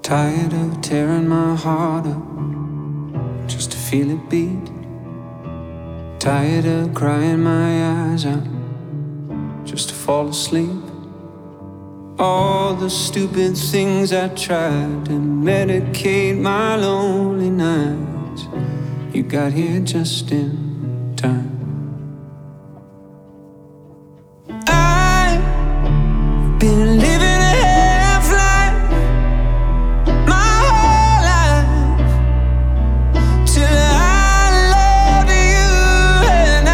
Tired of tearing my heart up just to feel it beat. Tired of crying my eyes out just to fall asleep. All the stupid things I tried to medicate my lonely nights, you got here just in time. I've been living a half life my whole life till I love you, and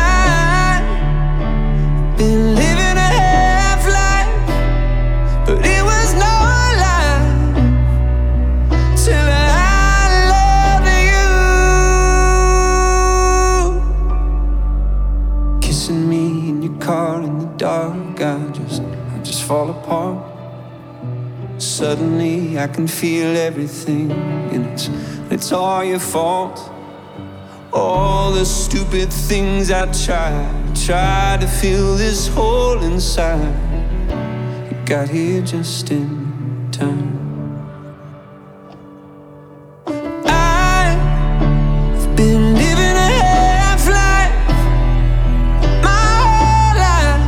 I've been living a half life, but it was no lie till I love you. Kissing me in your car in the dark, I just fall apart. Suddenly I can feel everything, and it's all your fault. All the stupid things I tried to fill this hole inside, you got here just in time. I've been living a half life my whole life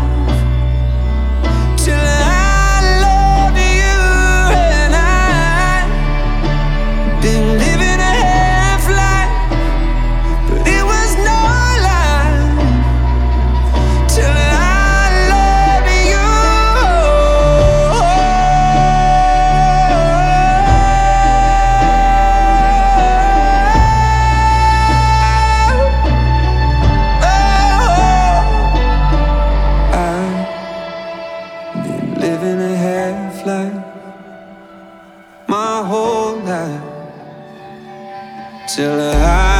till I love you, and I've been living a half life, but it was no lie till I love you. I've been living a half life my whole life till I